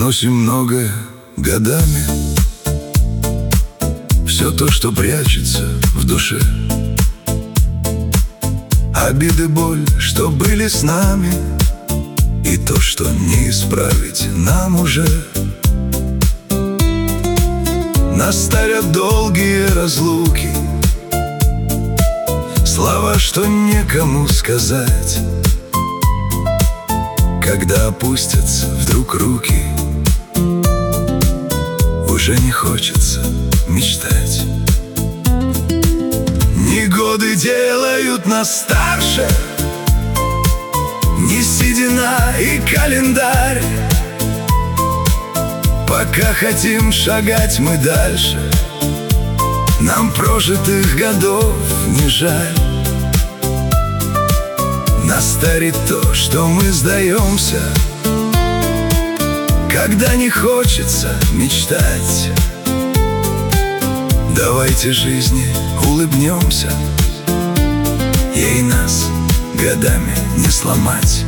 Выносим многое годами, все то, что прячется в душе. Обиды, боль, что были с нами, и то, что не исправить нам уже. Нас старят долгие разлуки, слова, что некому сказать. Когда опустятся вдруг руки, уже не хочется мечтать. Не годы делают нас старше, не седина и календарь. Пока хотим шагать мы дальше, нам прожитых годов не жаль. Нас старит то, что мы сдаемся, когда не хочется мечтать. Давайте жизни улыбнемся, ей нас годами не сломать.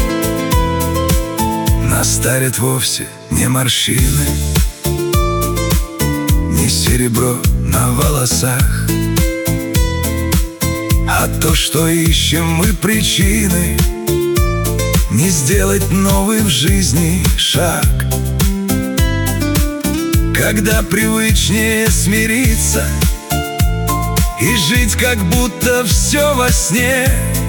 Нас старят вовсе не морщины, не серебро на волосах, а то, что ищем мы причины не сделать новый в жизни шаг. Когда привычнее смириться и жить, как будто все во сне.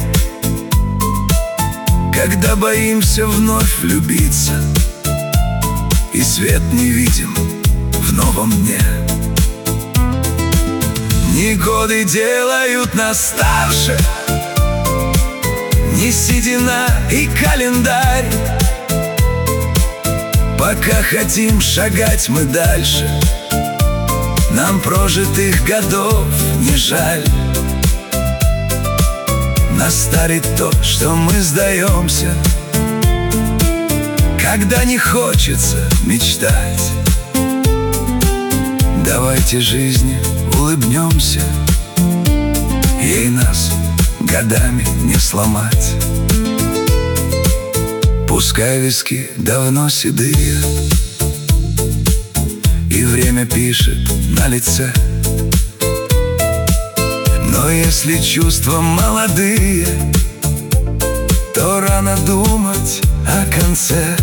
Когда боимся вновь влюбиться и свет не видим в новом дне. Не годы делают нас старше, не седина и календарь. Пока хотим шагать мы дальше, нам прожитых годов не жаль. Нас старит то, что мы сдаемся, когда не хочется мечтать. Давайте жизни улыбнемся, ей нас годами не сломать. Пускай виски давно седые, и время пишет на лице. Но если чувства молодые, то рано думать о конце.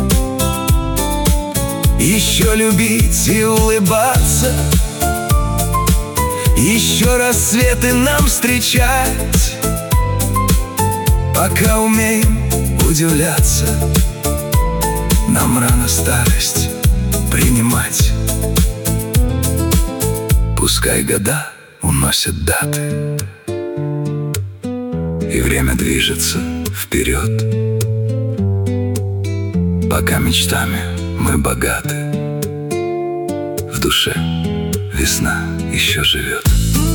Еще любить и улыбаться, еще рассветы нам встречать. Пока умеем удивляться, нам рано старость принимать. Пускай года уносят даты, и время движется вперед. Пока мечтами мы богаты, в душе весна еще живет.